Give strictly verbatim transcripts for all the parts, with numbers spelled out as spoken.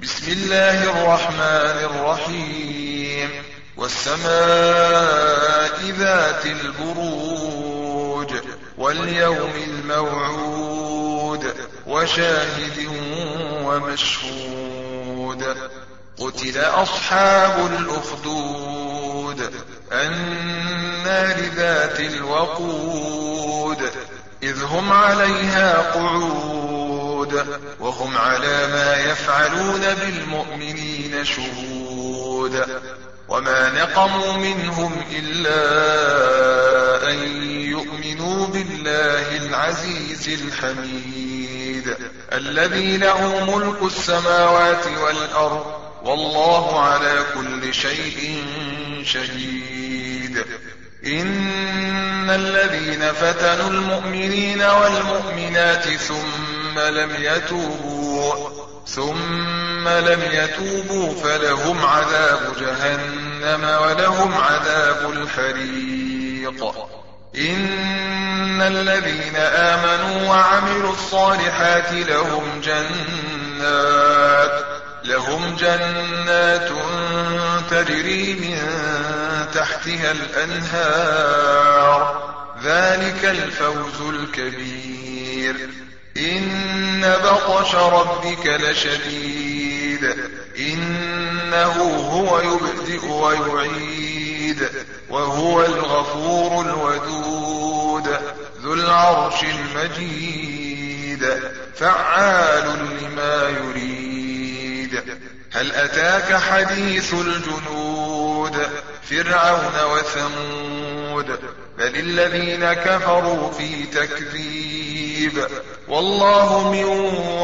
بسم الله الرحمن الرحيم والسماء ذات البروج واليوم الموعود وشاهد ومشهود قتل أصحاب الأخدود النار ذات الوقود إذ هم عليها قعود وهم على ما يفعلون بالمؤمنين شهود وما نقموا منهم إلا أن يؤمنوا بالله العزيز الحميد الذي له ملك السماوات والأرض والله على كل شيء شهيد إن الذين فتنوا المؤمنين والمؤمنات ثم لم يتوبوا ثم لم يتوبوا فلهم عذاب جهنم ولهم عذاب الحريق إن الذين آمنوا وعملوا الصالحات لهم جنات لهم جنات تجري من تحتها الأنهار ذلك الفوز الكبير إن بطش ربك لشديد إنه هو يبدئ ويعيد وهو الغفور الودود ذو العرش المجيد فعال لما يريد هل أتاك حديث الجنود فرعون وثمود بل الذين كفروا في تكذيب والله من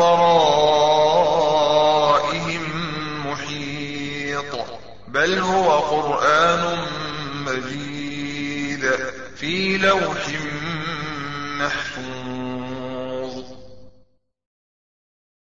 ورائهم محيط بل هو قرآن مجيد في لوح محفوظ